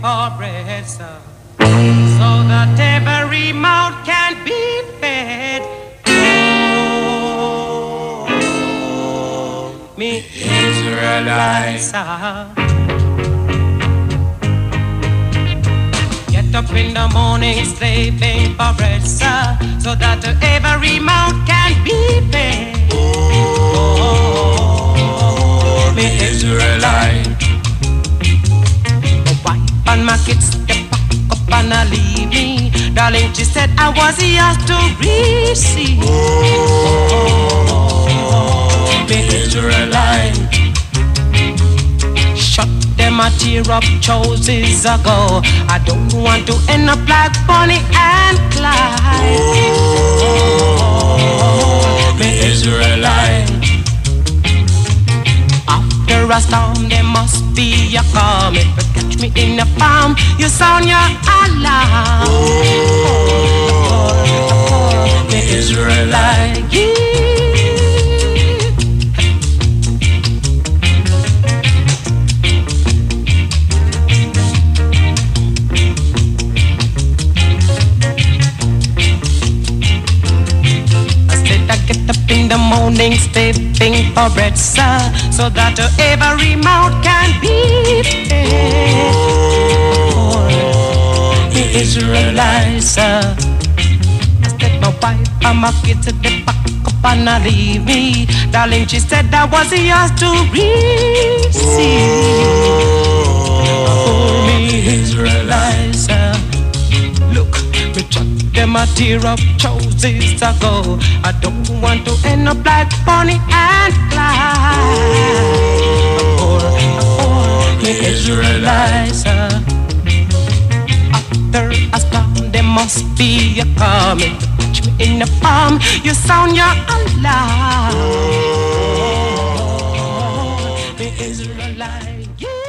for bread, sir, so that every mouth can be fed. Oh, me Israelites, get up in the morning, slaving for bread, sir, so that every mouth can be fed. Oh, me Israelite. My wife and my kids, they pack up and leave me. Darling, she said I was yours to receive. Oh, me Israelite. Shut them a tear up choices ago. I don't want to end up like Bonnie and Clyde. Oh, me Israelite. After a storm, there must be a calm. If you catch me in the palm, you sound your alarm. Oh, me Israelite. Get up in the morning, stepping for bread, sir, so that every mouth can be fed. Oh, the Israelites, sir. I said my wife and my kids at the back up and leave me. Darling, she said I was yours to receive. Oh, me Israelites, sir. Look, me chuck them a tear up choices ago. I don't want to end up like Bonnie and Clyde. Me Israelites. After a storm, there must be a calm. If you catch me in the palm, you sound your alarm. Me Israelites.